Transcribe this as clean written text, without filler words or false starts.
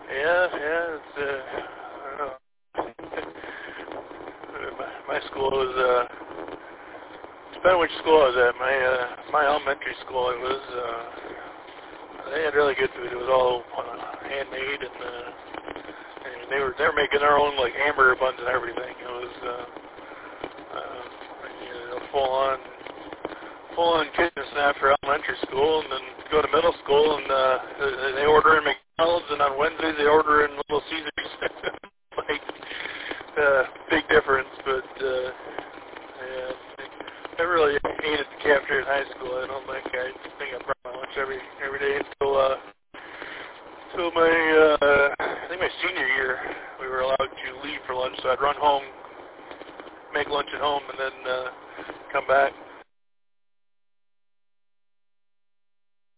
Yeah, it's, I don't know. My school was, depending on which school I was at. My elementary school, it was, they had really good food. It was all handmade, and they were making their own like hamburger buns and everything. It was full on kitchen staff for elementary school, and then go to middle school, and they order in McDonald's, and on Wednesdays they order in Little Caesars. Like big difference, but yeah, I really hated the cafeteria in high school. I think I brought my lunch every day until my I think my senior year. We were allowed to leave for lunch, so I'd run home, make lunch at home, and then come back.